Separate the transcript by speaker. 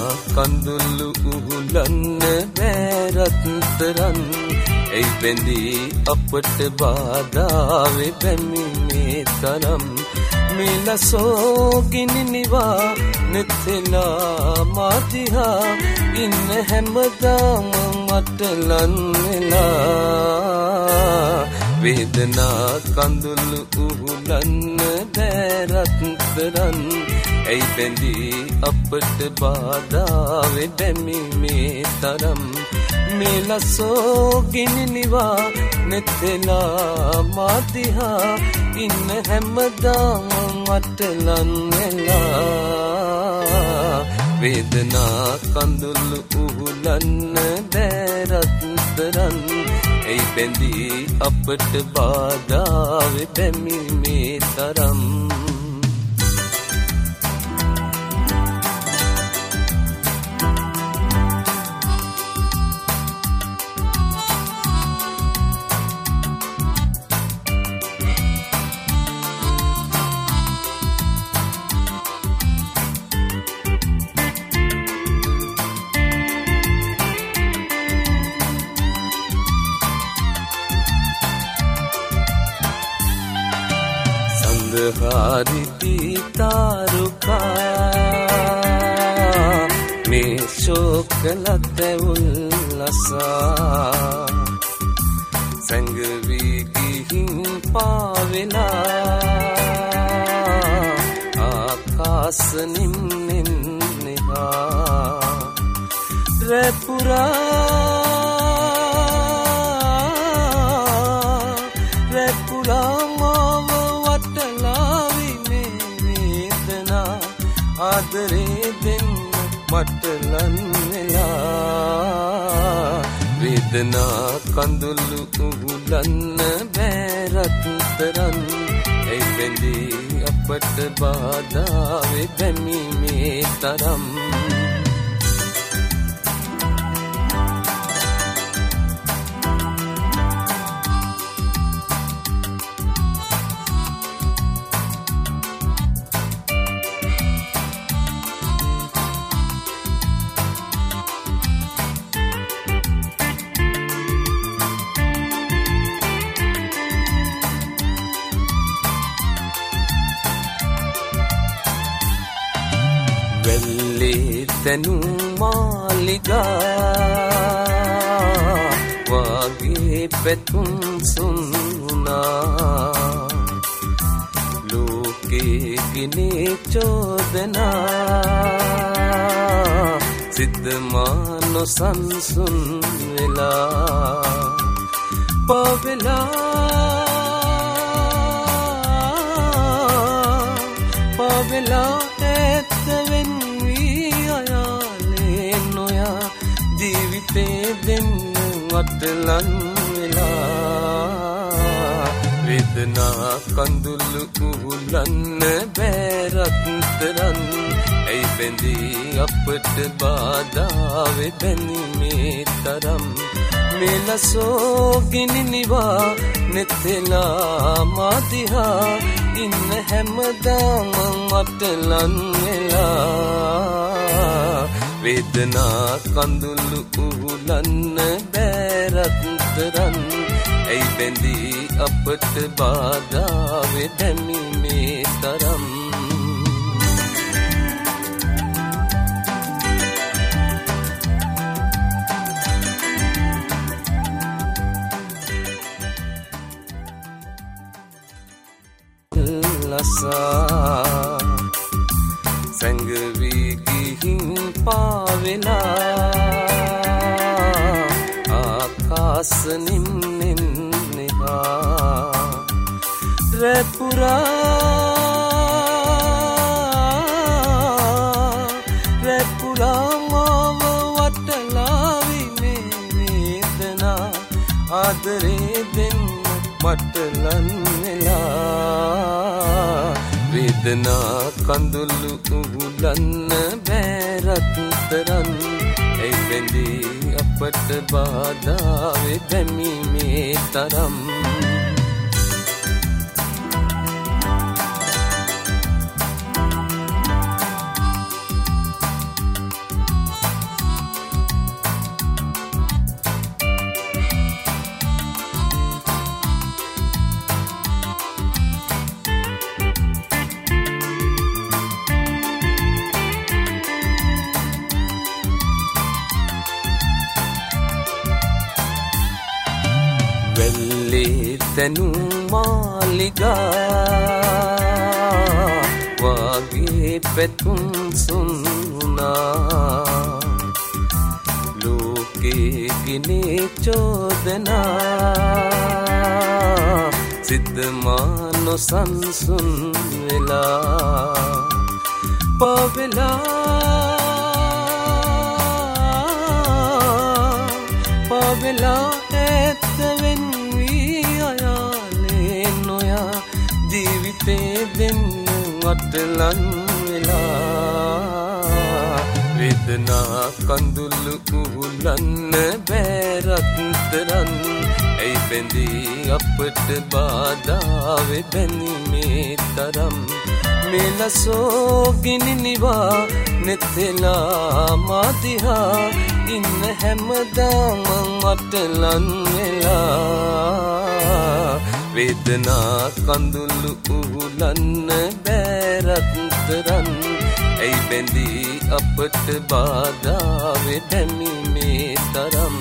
Speaker 1: කඳුළු උහුලන්න බෑරත්තරන් ඇයි බැඳී අපට බාධාවේ බැමි මේ තරම් මිලසෝගිනි නිවා නෙතෙලා මාතිහා ඉන්න හැමදාම මට ලන් වෙලා වේදනා කඳුළු උහුලන්න බෑරත්තරන් ඇයි බැඳී අපට බාධාවේ බැමි මේ තරම් මිලසෝගිනි නිවා නෙතෙලා මාතිහා ඉන්න හැමදාම මට ලන් වෙලා වේදනා කඳුළු උහුලන්න බෑරත්තරන් ඇයි බැඳී අපට බාධාවේ බැමි මේ තරම් හරිති තාරුකා මේ ශෝකලත් උල්ලසා සංගවී ගිහින් පාවෙලා ආකාස නින්නෙන් නිහා රැපුරා ආදරේ දෙන්න මට ලන් වෙලා වේදනා කඳුළු උහුලන්න බෑරත්තරන් ඇයි බැඳී අපට බාධාවේ බැමි මේ තරම් තැනු මාලිගා වගේ පැතුම් සුන්නා ලෝකේ ගිනේ චෝදනා සිද්ධමාන සංසුන් වෙලා පවෙලා ඇත්තවෙන් ජීවිතේ දෙන්න මට ලන් වෙලා වේදනා කඳුළු උහුලන්න බෑරත්තරන් ඇයි බැඳී අපට බාධාවේ බැමි මේ තරම් මිලසෝගිනි නිවා නෙතෙලා මාතිහා ඉන්න හැමදාම මට ලන් වෙලා වේදනා කඳුළු උහුලන්න බෑරත්තරන් ඇයි බැඳී අපට බාධාවේ බැමි මේ තරම් ලසා සංගවී ගිහින් පාවෙලා ආකාස නින්නෙන් නිහා රැපුරා මාව වටලාවි මේ වේදනා ආදරේ දෙන්න මට ලන් වෙලා වේදනා කඳුළු උහුලන්න බෑරත්තරන් ඇයි බැඳී අපට බාධාවේ බැමි මේ තරම් ලේ තැනු මාලිගා වාගේ පැතුම් සුන්නා ලෝකේ ගිනේ චෝදනා සිද්ධමා නොසන්සුන් වෙලා පවෙලා ඇත්තවෙන් වී අයාලේ නොයා ජීවිතේ දෙන්න වටලන් වෙලා වේදනා කඳුළු උහුලන්න බෑරත්තරන් ඇයි බැඳී අපට බාධාවේ බැඳීමේ තරම් මෙලසෝගිනි නිවා නෙතෙලා මාදිහා ඉන්න හැමදාම මටලන් වෙලා වේදනා කඳුළු උහුලන්න බෑරත්තරන් ඇයි බැඳී අපට බාධාවේ බැඳීමේ තරම්